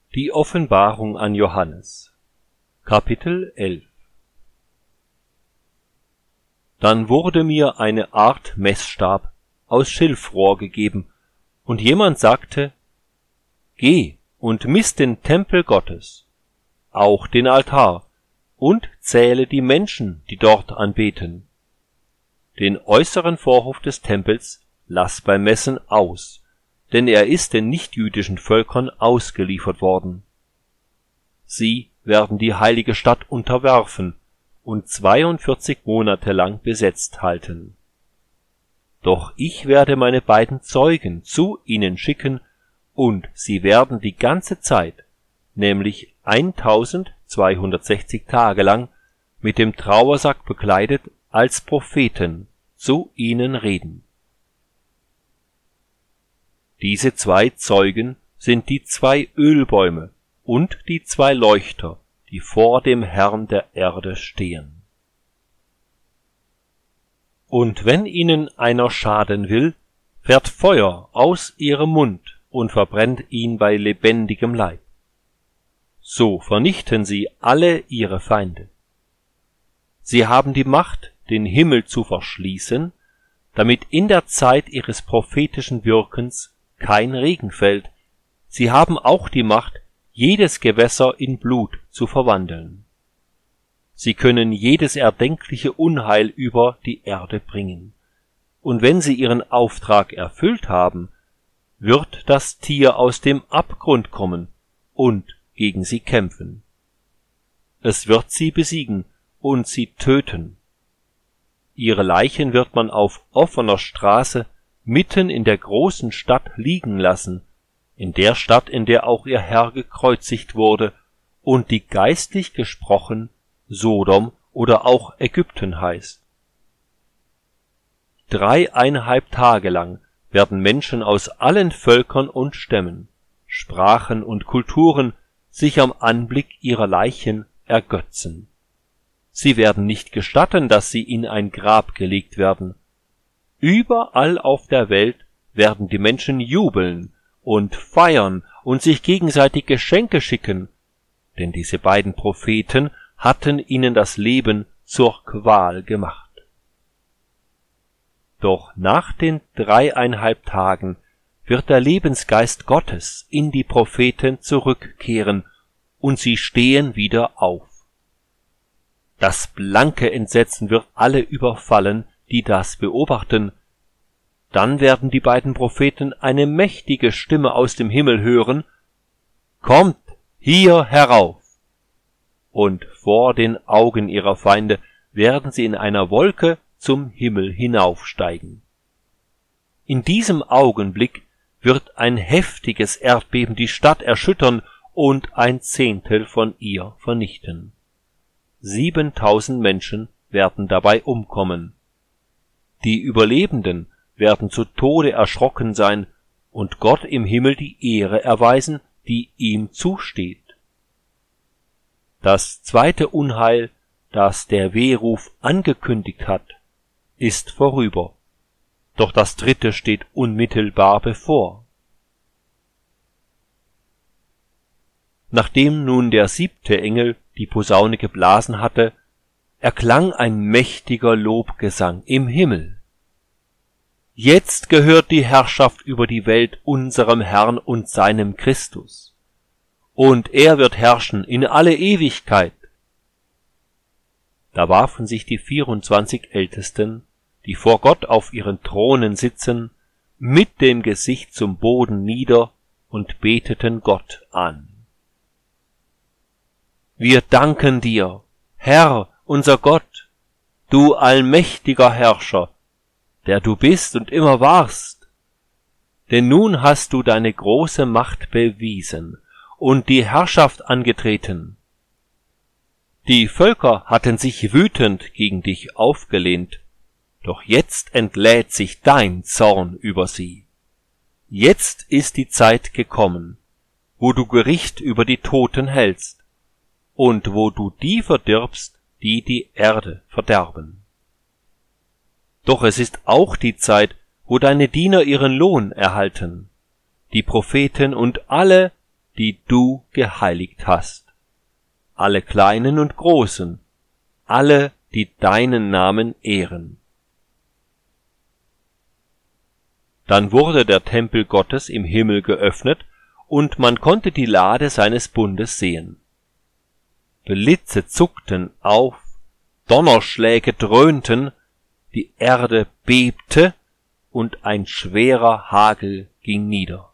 Die Offenbarung an Johannes. Kapitel 11. Dann wurde mir eine Art Messstab aus Schilfrohr gegeben, und jemand sagte: Geh und miss den Tempel Gottes, auch den Altar, und zähle die Menschen, die dort anbeten. Den äußeren Vorhof des Tempels lass beim Messen aus, denn er ist den nichtjüdischen Völkern ausgeliefert worden. Sie werden die heilige Stadt unterwerfen und 42 Monate lang besetzt halten. Doch ich werde meine beiden Zeugen zu ihnen schicken, und sie werden die ganze Zeit, nämlich 1260 Tage lang, mit dem Trauersack bekleidet als Propheten zu ihnen reden. Diese 2 Zeugen sind die 2 Ölbäume und die 2 Leuchter, die vor dem Herrn der Erde stehen. Und wenn ihnen einer schaden will, fährt Feuer aus ihrem Mund und verbrennt ihn bei lebendigem Leib. So vernichten sie alle ihre Feinde. Sie haben die Macht, den Himmel zu verschließen, damit in der Zeit ihres prophetischen Wirkens kein Regen fällt. Sie haben auch die Macht, jedes Gewässer in Blut zu verwandeln. Sie können jedes erdenkliche Unheil über die Erde bringen. Und wenn sie ihren Auftrag erfüllt haben, wird das Tier aus dem Abgrund kommen und gegen sie kämpfen. Es wird sie besiegen und sie töten. Ihre Leichen wird man auf offener Straße mitten in der großen Stadt liegen lassen, in der Stadt, in der auch ihr Herr gekreuzigt wurde und die geistlich gesprochen Sodom oder auch Ägypten heißt. 3,5 Tage lang werden Menschen aus allen Völkern und Stämmen, Sprachen und Kulturen sich am Anblick ihrer Leichen ergötzen. Sie werden nicht gestatten, dass sie in ein Grab gelegt werden. Überall auf der Welt werden die Menschen jubeln und feiern und sich gegenseitig Geschenke schicken, denn diese beiden Propheten hatten ihnen das Leben zur Qual gemacht. Doch nach den 3,5 Tagen wird der Lebensgeist Gottes in die Propheten zurückkehren, und sie stehen wieder auf. Das blanke Entsetzen wird alle überfallen, die das beobachten. Dann werden die beiden Propheten eine mächtige Stimme aus dem Himmel hören: Kommt hier herauf! Und vor den Augen ihrer Feinde werden sie in einer Wolke zum Himmel hinaufsteigen. In diesem Augenblick wird ein heftiges Erdbeben die Stadt erschüttern und 1/10 von ihr vernichten. 7000 Menschen werden dabei umkommen. Die Überlebenden werden zu Tode erschrocken sein und Gott im Himmel die Ehre erweisen, die ihm zusteht. Das zweite Unheil, das der Wehruf angekündigt hat, ist vorüber, doch das dritte steht unmittelbar bevor. Nachdem nun der 7. Engel die Posaune geblasen hatte, erklang ein mächtiger Lobgesang im Himmel. Jetzt gehört die Herrschaft über die Welt unserem Herrn und seinem Christus, und er wird herrschen in alle Ewigkeit. Da warfen sich die 24 Ältesten, die vor Gott auf ihren Thronen sitzen, mit dem Gesicht zum Boden nieder und beteten Gott an. Wir danken dir, Herr, unser Gott, du allmächtiger Herrscher, der du bist und immer warst. Denn nun hast du deine große Macht bewiesen und die Herrschaft angetreten. Die Völker hatten sich wütend gegen dich aufgelehnt, doch jetzt entlädt sich dein Zorn über sie. Jetzt ist die Zeit gekommen, wo du Gericht über die Toten hältst und wo du die verdirbst, die die Erde verderben. Doch es ist auch die Zeit, wo deine Diener ihren Lohn erhalten, die Propheten und alle, die du geheiligt hast, alle Kleinen und Großen, alle, die deinen Namen ehren. Dann wurde der Tempel Gottes im Himmel geöffnet, und man konnte die Lade seines Bundes sehen. Blitze zuckten auf, Donnerschläge dröhnten, die Erde bebte, und ein schwerer Hagel ging nieder.